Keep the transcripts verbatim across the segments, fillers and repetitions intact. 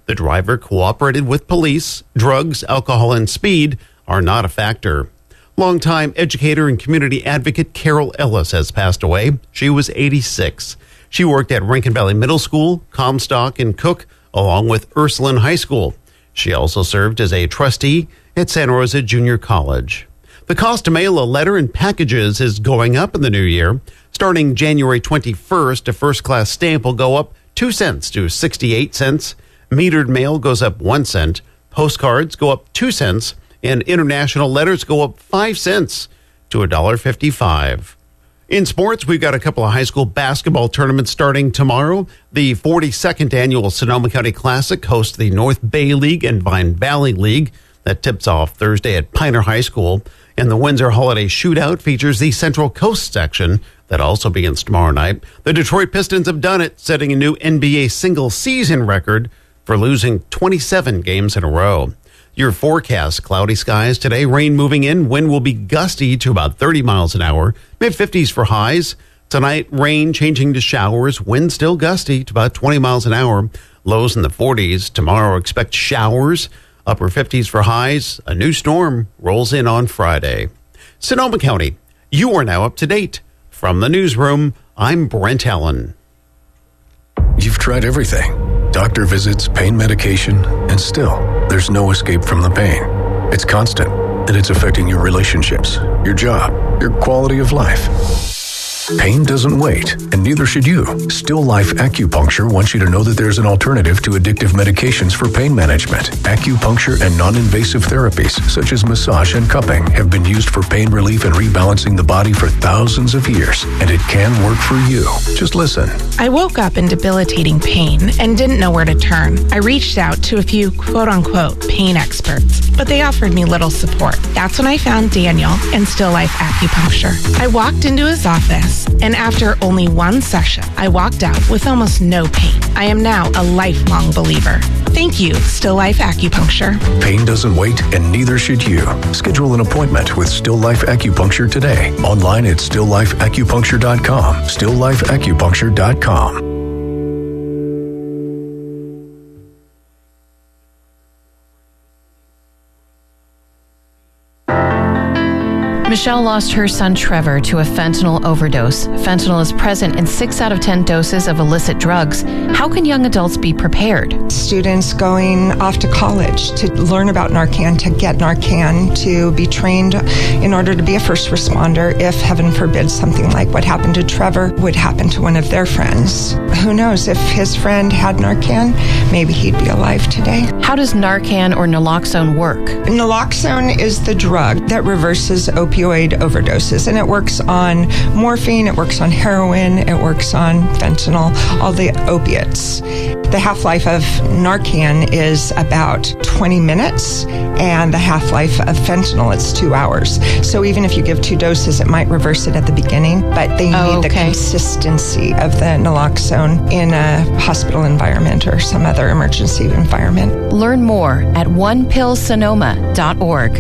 The driver cooperated with police. Drugs, alcohol, and speed are not a factor. Longtime educator and community advocate Carol Ellis has passed away. She was eighty-six. She worked at Rankin Valley Middle School, Comstock, and Cook, along with Ursuline High School. She also served as a trustee at Santa Rosa Junior College. The cost to mail a letter and packages is going up in the new year. Starting January twenty-first, a first-class stamp will go up two cents to sixty-eight cents. Metered mail goes up one cent. Postcards go up two cents. And international letters go up five cents to one dollar fifty-five. In sports, we've got a couple of high school basketball tournaments starting tomorrow. The forty-second annual Sonoma County Classic hosts the North Bay League and Vine Valley League. That tips off Thursday at Piner High School. And the Windsor Holiday Shootout features the Central Coast section. That also begins tomorrow night. The Detroit Pistons have done it, setting a new N B A single-season record for losing twenty-seven games in a row. Your forecast, cloudy skies today, rain moving in, wind will be gusty to about thirty miles an hour, mid-fifties for highs. Tonight, rain changing to showers, wind still gusty to about twenty miles an hour, lows in the forties. Tomorrow, expect showers, upper fifties for highs. A new storm rolls in on Friday. Sonoma County, you are now up to date. From the newsroom, I'm Brent Allen. You've tried everything. Doctor visits, pain medication, and still, there's no escape from the pain. It's constant, and it's affecting your relationships, your job, your quality of life. Pain doesn't wait, and neither should you. Still Life Acupuncture wants you to know that there's an alternative to addictive medications for pain management. Acupuncture and non-invasive therapies, such as massage and cupping, have been used for pain relief and rebalancing the body for thousands of years, and it can work for you. Just listen. I woke up in debilitating pain and didn't know where to turn. I reached out to a few quote-unquote pain experts, but they offered me little support. That's when I found Daniel and Still Life Acupuncture. I walked into his office, and after only one session, I walked out with almost no pain. I am now a lifelong believer. Thank you, Still Life Acupuncture. Pain doesn't wait, and neither should you. Schedule an appointment with Still Life Acupuncture today. Online at still life acupuncture dot com. still life acupuncture dot com. Michelle lost her son Trevor to a fentanyl overdose. Fentanyl is present in six out of ten doses of illicit drugs. How can young adults be prepared? Students going off to college to learn about Narcan, to get Narcan, to be trained in order to be a first responder if, heaven forbid, something like what happened to Trevor would happen to one of their friends. Who knows, if his friend had Narcan, maybe he'd be alive today. How does Narcan or naloxone work? Naloxone is the drug that reverses opioid overdoses, and it works on morphine, it works on heroin, it works on fentanyl, all the opiates. The half-life of Narcan is about twenty minutes, and the half-life of fentanyl is two hours. So even if you give two doses, it might reverse it at the beginning, but they oh, need okay. the consistency of the naloxone in a hospital environment or some other emergency environment. Learn more at one pill sonoma dot org.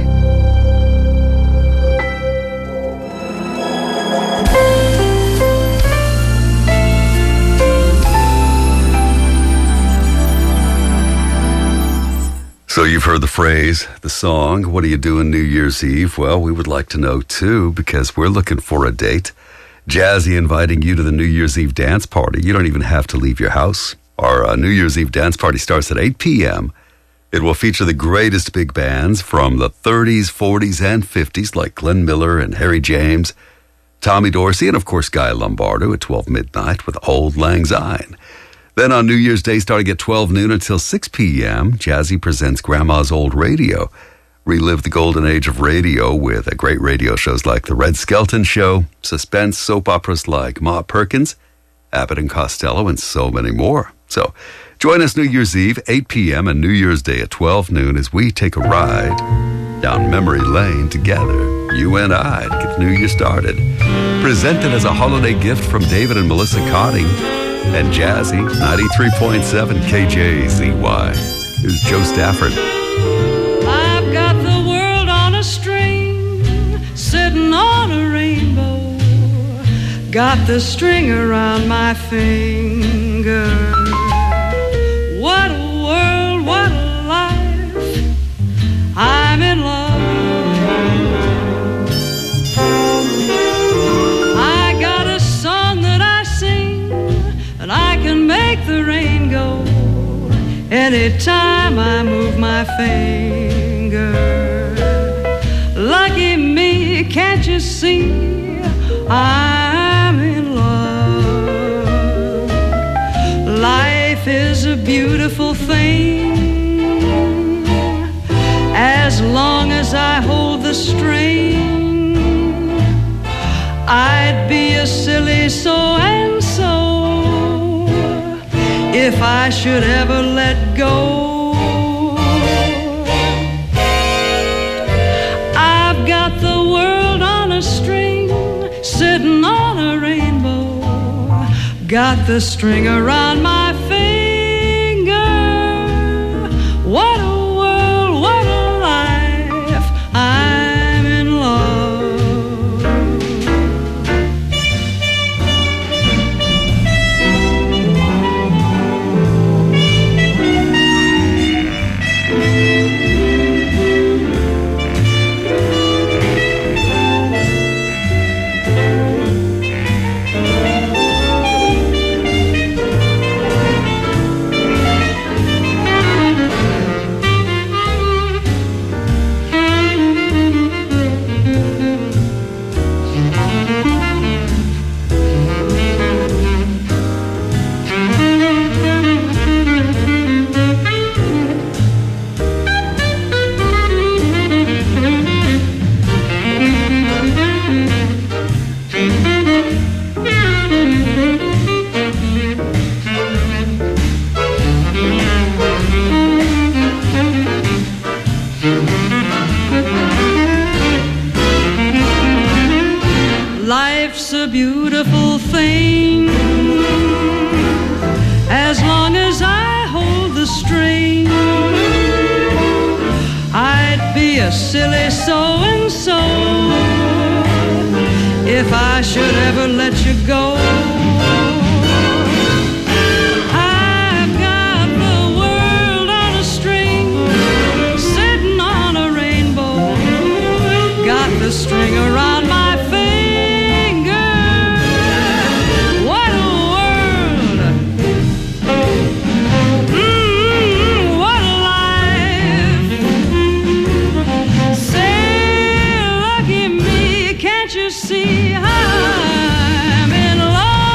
So you've heard the phrase, the song, what do you do on New Year's Eve? Well, we would like to know too, because we're looking for a date. Jazzy inviting you to the New Year's Eve dance party. You don't even have to leave your house. Our uh, New Year's Eve dance party starts at eight p.m. It will feature the greatest big bands from the thirties, forties, and fifties, like Glenn Miller and Harry James, Tommy Dorsey, and of course Guy Lombardo at twelve midnight with Auld Lang Syne. Then on New Year's Day, starting at twelve noon until six p.m., Jazzy presents Grandma's Old Radio. Relive the golden age of radio with a great radio shows like The Red Skelton Show, suspense soap operas like Ma Perkins, Abbott and Costello, and so many more. So join us New Year's Eve, eight p.m., and New Year's Day at twelve noon as we take a ride down memory lane together, you and I, to get the new year started. Presented as a holiday gift from David and Melissa Cotting and Jazzy, ninety-three point seven K J Z Y. Here's Joe Stafford. I've got the world on a string, sitting on a rainbow. Got the string around my finger. What a world, anytime I move my finger. Lucky me, can't you see I'm in love? Life is a beautiful thing as long as I hold the string. I'd be a silly so-and-so if I should ever let go. I've got the world on a string, sitting on a rainbow, got the string around my finger. What a world, what a life, I'm in love. Life's a beautiful thing as long as I hold the string. I'd be a silly so-and-so if I should ever let you go. I've got the world on a string, sitting on a rainbow, got the string around my finger. What a world, mm, what a life. Say, lucky me, can't you see I'm in love?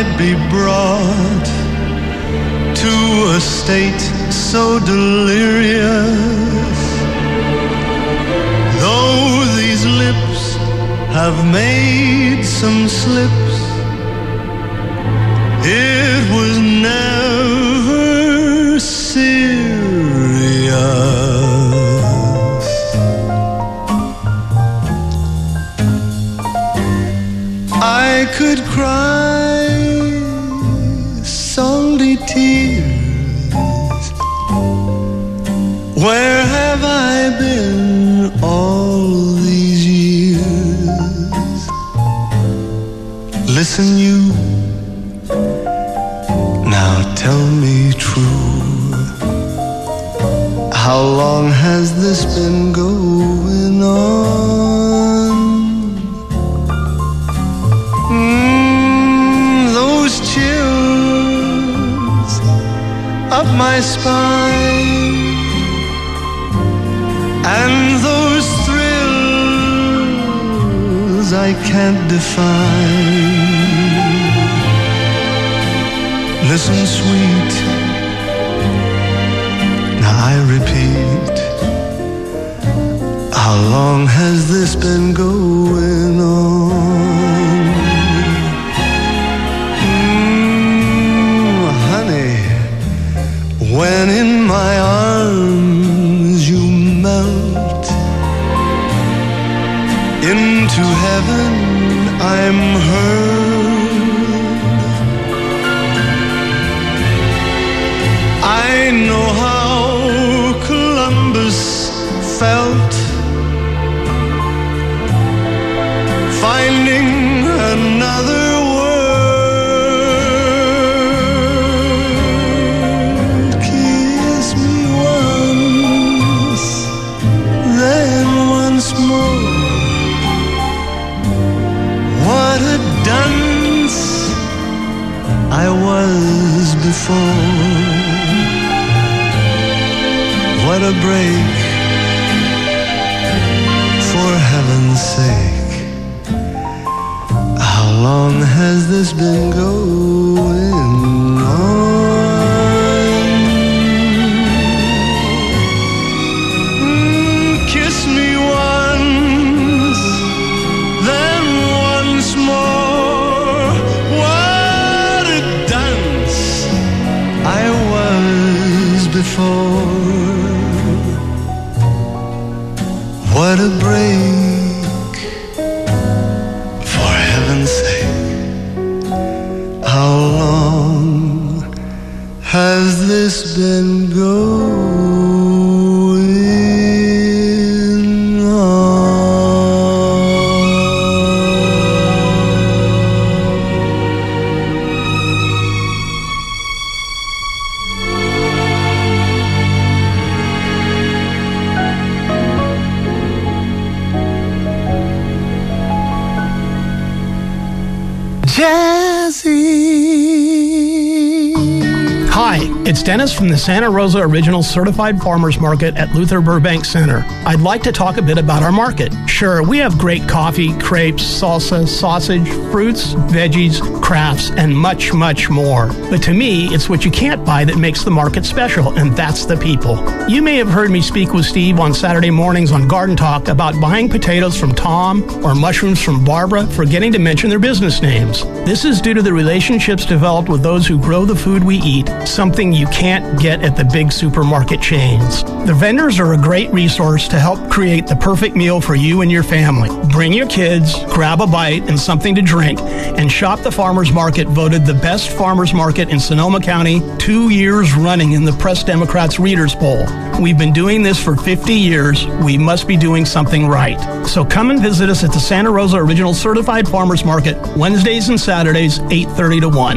I'd be brought to a state so delirious. Though these lips have made some slips, it was never serious. I could cry salty tears. Where have I been all these years? Listen, you, now tell me true. How long has this been going on? Mm, those chills up my spine, and those thrills I can't define. Listen, sweet, now I repeat, how long has this been going on? Mm, honey, when in my arms you melt into heaven, I'm heard. I know how Columbus felt, finding another world. Kiss me once, then once more. What a dunce I was before. What a break, for heaven's sake. How long has this been going on? Mm, kiss me once, then once more. What a dunce I was before. What a break, for heaven's sake. How long has this been going on? Hi, it's Dennis from the Santa Rosa Original Certified Farmers Market at Luther Burbank Center. I'd like to talk a bit about our market. Sure, we have great coffee, crepes, salsa, sausage, fruits, veggies, crafts, and much, much more. But to me, it's what you can't buy that makes the market special, and that's the people. You may have heard me speak with Steve on Saturday mornings on Garden Talk about buying potatoes from Tom or mushrooms from Barbara, forgetting to mention their business names. This is due to the relationships developed with those who grow the food we eat, something you can't get at the big supermarket chains. The vendors are a great resource to help create the perfect meal for you and your family. Bring your kids, grab a bite and something to drink, and shop the farmers market, voted the best farmers market in Sonoma County two years running in the Press Democrats Readers Poll. We've been doing this for fifty years. We must be doing something right. So come and visit us at the Santa Rosa Original Certified Farmers Market, Wednesdays and Saturdays, eight thirty to one.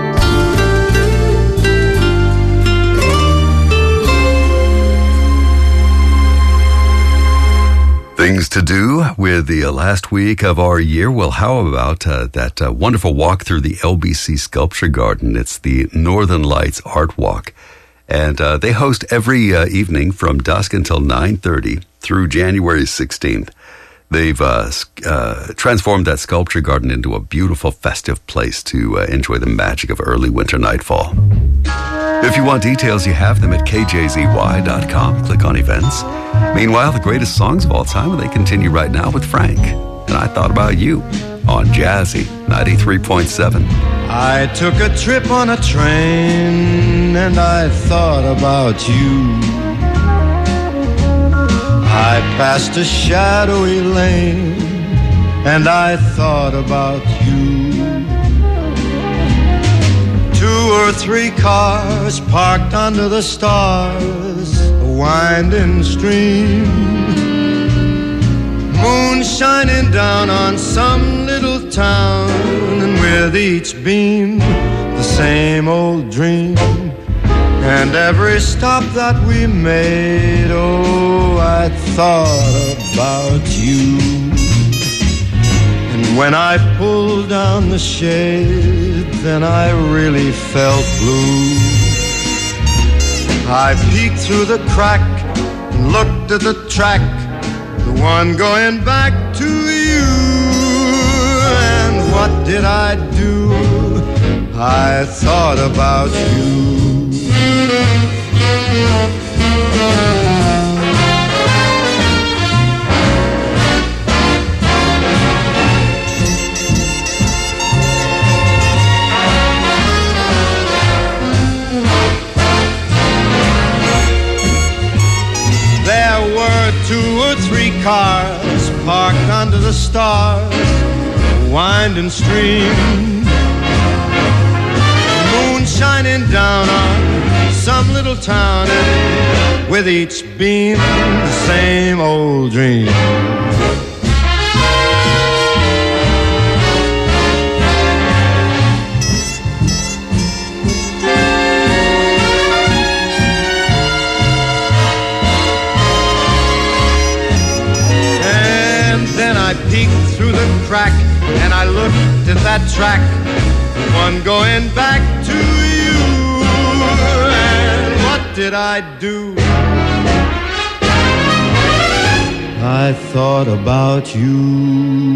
Things to do with the uh, last week of our year. Well, how about uh, that uh, wonderful walk through the L B C Sculpture Garden? It's the Northern Lights Art Walk. And uh, they host every uh, evening from dusk until nine thirty through January sixteenth. They've uh, uh, transformed that sculpture garden into a beautiful festive place to uh, enjoy the magic of early winter nightfall. If you want details, you have them at k j z y dot com. Click on events. Meanwhile, the greatest songs of all time, they continue right now with Frank. And I Thought About You on Jazzy ninety-three point seven. I took a trip on a train and I thought about you. I passed a shadowy lane and I thought about you. Two or three cars parked under the stars, a winding stream, moon shining down on some little town, and with each beam the same old dream. And every stop that we made, oh, I thought about you. And when I pulled down the shade, then I really felt blue. I peeked through the crack and looked at the track, the one going back to you. And what did I do? I thought about you. There were two or three cars parked under the stars, a winding stream, moon shining down on some little town, and with each beam the same old dream. And then I peeked through the crack and I looked at that track, the one going back to you. And what did I do? I thought about you.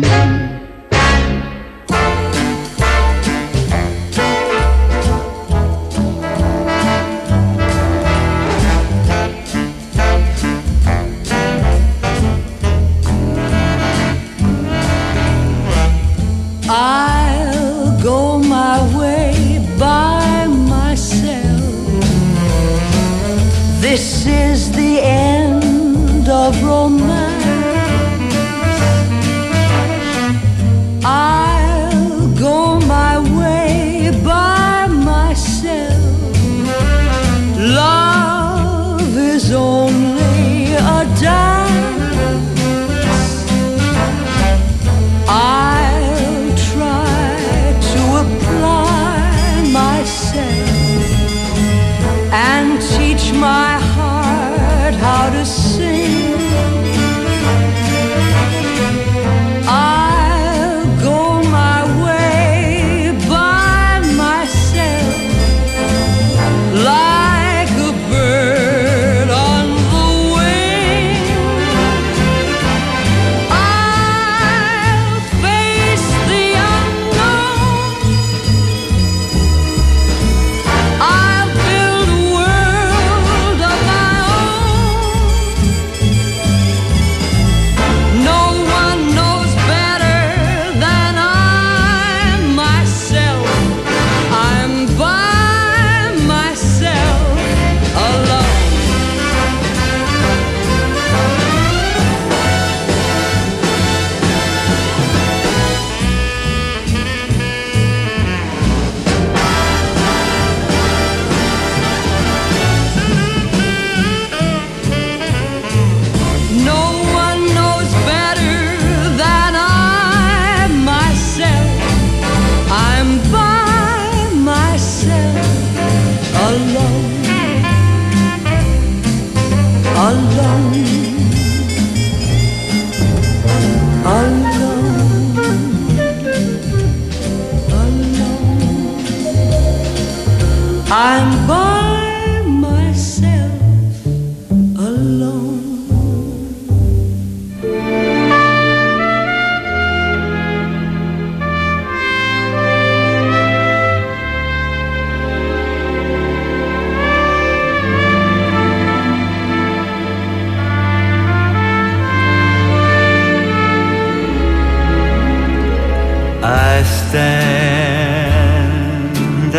I'll go my way by myself. This is the end of romance. I'll go my way by myself. Love is only a dance. I'll try to apply myself and teach my heart how to sing. I'll go my way by myself, like a bird on the wing. I'll face the unknown. I'll build a world of my own. No one knows better than I myself. I'm by myself alone. No one knows better than I myself. I'm by myself alone, alone, alone, alone. I'm by myself alone.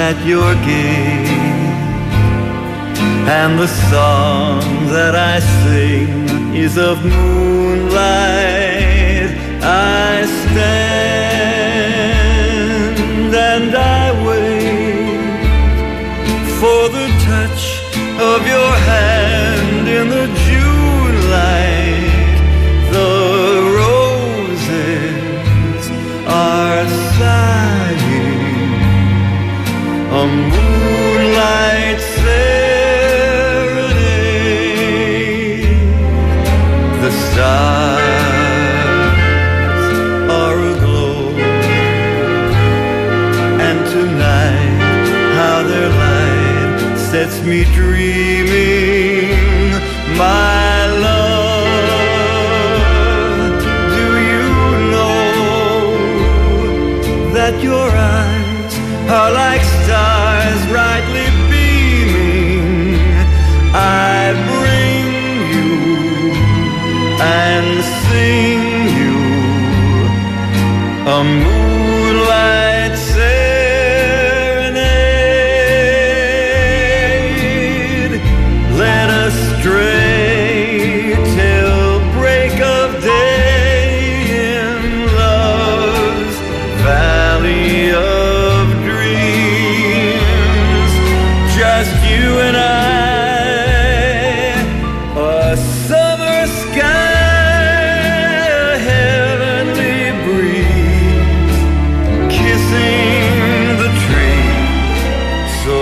at your gate, and the song that I sing is of moonlight. I stand and I wait for the touch of your hand in the June light. The roses are sighing a moonlight serenade. The stars are aglow, and tonight how their light sets me dreaming, my love. Do you know that your eyes are like stars brightly beaming? I bring you and sing you a moonlight serenade. Let us stray till break of day in love's valley of dreams. Just you and I, a summer sky, a heavenly breeze, kissing the trees. So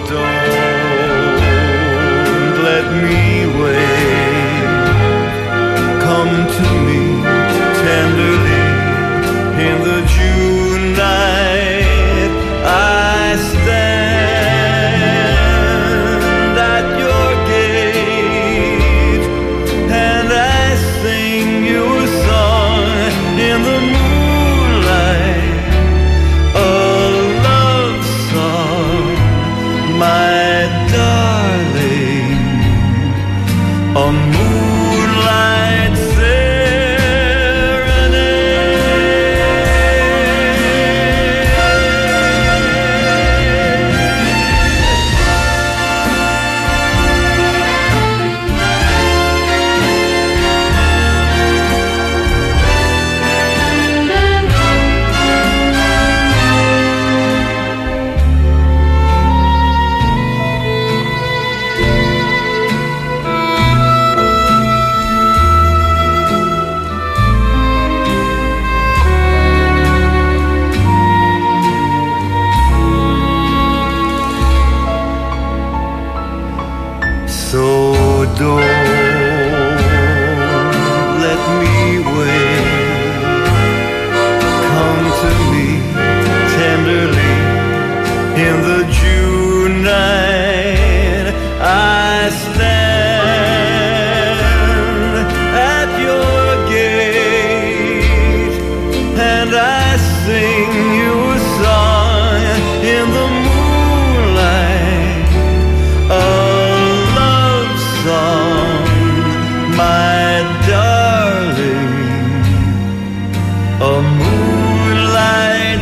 don't let me wait. Come to me tenderly in the June night. I stand at your gate, and I sing you a song in the moonlight, a love song, my darling, a moonlight So don't let me wait. Come to me tenderly in the June night. I stand at your gate, and I sing you a song in the moonlight, a love song, my darling, a moonlight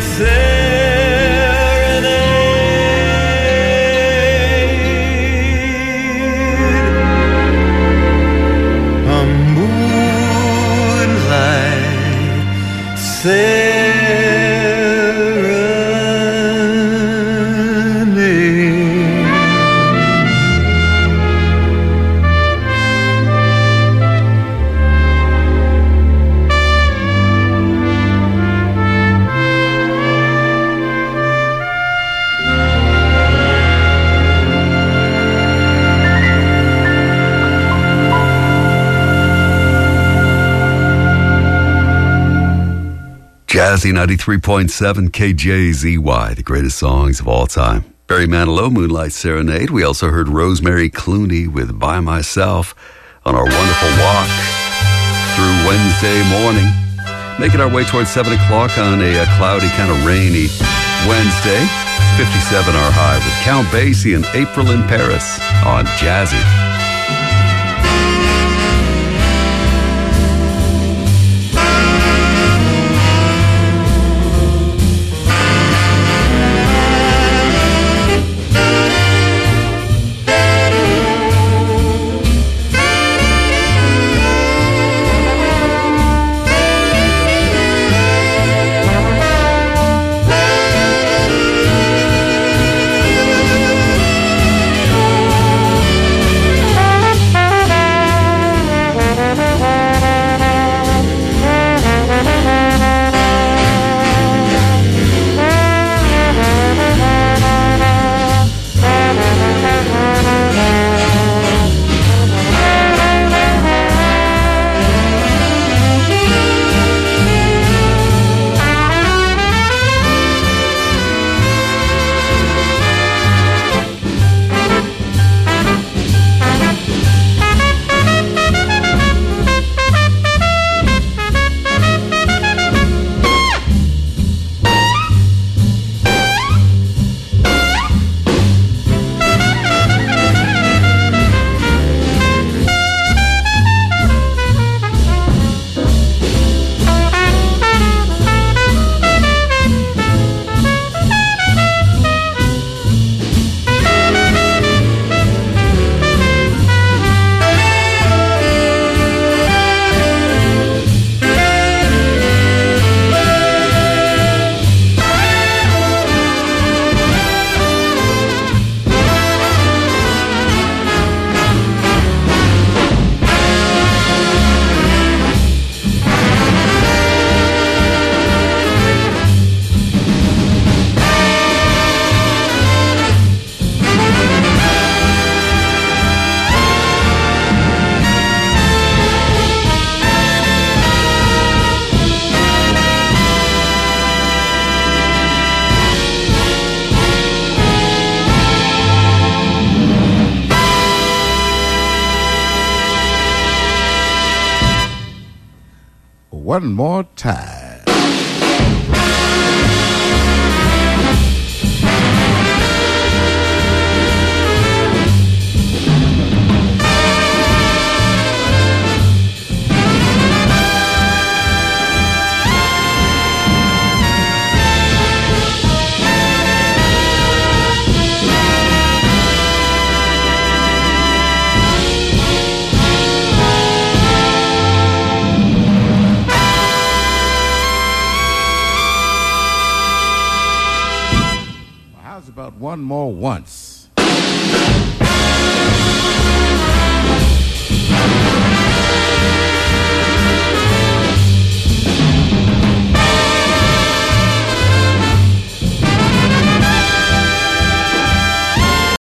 serenade, a moonlight serenade. Jazzy ninety-three point seven K J Z Y, the greatest songs of all time. Barry Manilow, Moonlight Serenade. We also heard Rosemary Clooney with By Myself on our wonderful walk through Wednesday morning. Making our way towards seven o'clock on a, a cloudy, kind of rainy Wednesday. fifty-seven our high with Count Basie and April in Paris on Jazzy. one more time. About one more once.